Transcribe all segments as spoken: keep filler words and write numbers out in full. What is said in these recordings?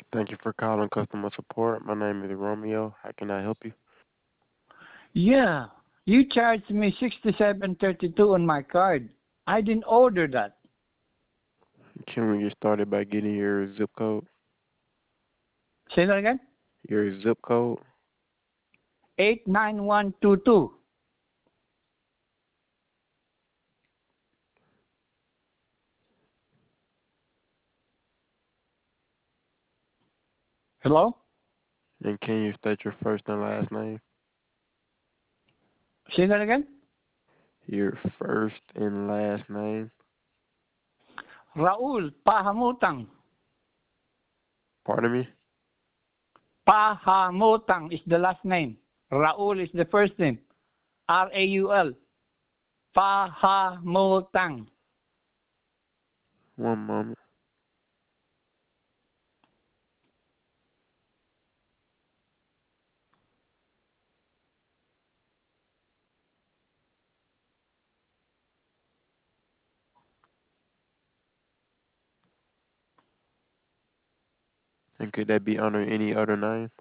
Thank you for calling customer support. My name is Romeo. How can I help you? Yeah, you charged me sixty-seven thirty-two on my card. I didn't order that. Can we get started by getting your zip code? Say that again? Your zip code? eight nine one two two. Hello? And can you state your first and last name? Say that again? Your first and last name? Raul Pahamutang. Pardon me? Pahamutang is the last name. Raul is the first name. R A U L. Pahamutang. One moment. And could that be under any other name?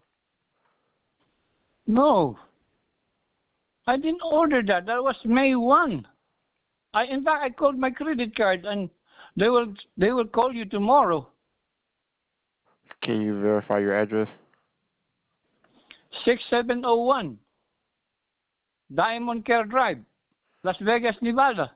No, I didn't order that. That was May first. I in fact I called my credit card and they will they will call you tomorrow. Can you verify your address? six seven zero one Diamond Care Drive, Las Vegas, Nevada.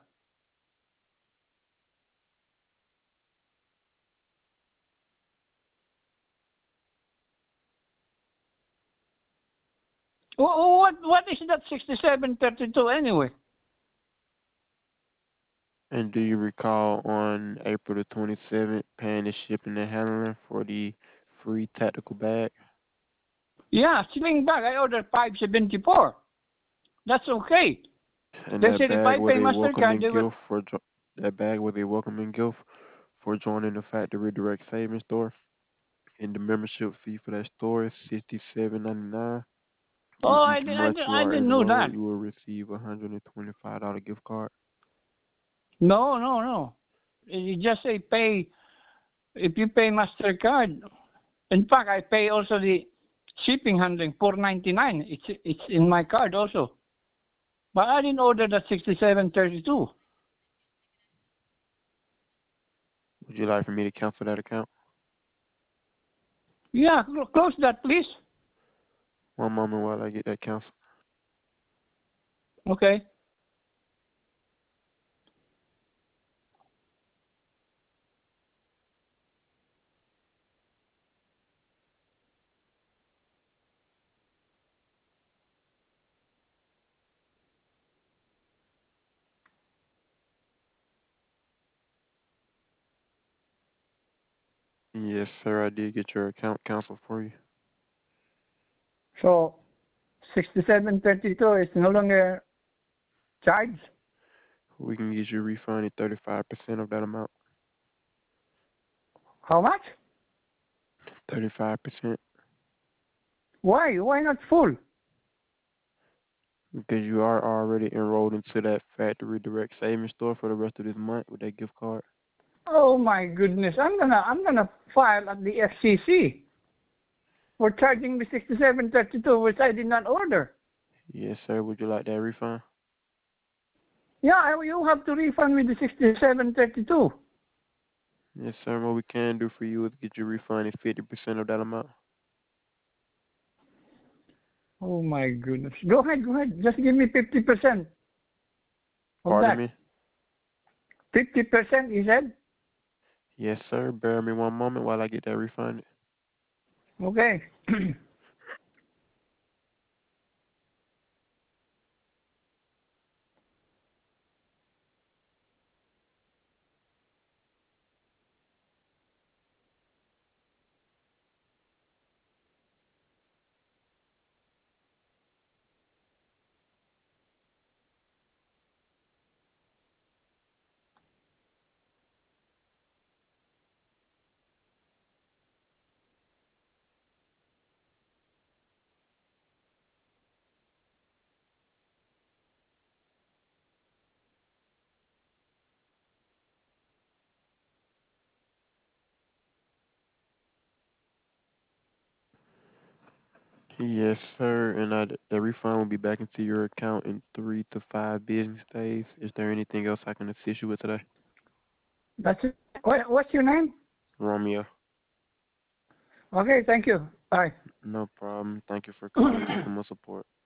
Wh- What what is that sixty-seven thirty-two anyway? And do you recall on April the twenty-seventh paying the shipping and handling for the free tactical bag? Yeah, sling bag. I ordered five seventy-four. That's okay. And They that said if bag I was pay a Mastercard, welcoming they will. gift for jo- that bag was a welcoming gift for joining the Factory Direct Savings Store. And the membership fee for that store is sixty-seven ninety-nine. Oh, With I, each di- I, month di- you I are didn't know enrolled, that. you will receive a hundred and twenty-five dollar gift card. No, no, no. You just say pay if you pay Mastercard. In fact, I pay also the shipping handling four ninety-nine. It's it's in my card also. But I didn't order that sixty-seven thirty-two. Would you like for me to cancel that account? Yeah, cl- close that, please. One moment while I get that canceled. Okay. Yes, sir, I did get your account canceled for you. So sixty-seven thirty-two is no longer charged. We can get you refunded thirty-five percent of that amount. How much? thirty-five percent. Why? Why not full? Because you are already enrolled into that Factory Direct Savings Store for the rest of this month with that gift card. Oh my goodness! I'm gonna I'm gonna file at the F C C for charging me sixty-seven thirty-two, which I did not order. Yes, sir. Would you like that refund? Yeah, I, you have to refund me the sixty-seven thirty-two. Yes, sir. What we can do for you is get you refunded fifty percent of that amount. Oh my goodness! Go ahead, go ahead. Just give me fifty percent of Pardon that. me? Fifty percent, you said? Yes, sir. Bear me one moment while I get that refunded. Okay. Yes, sir. And I, the refund will be back into your account in three to five business days. Is there anything else I can assist you with today? That's it. What, what's your name? Romeo. Okay, thank you. Bye. No problem. Thank you for calling customer support.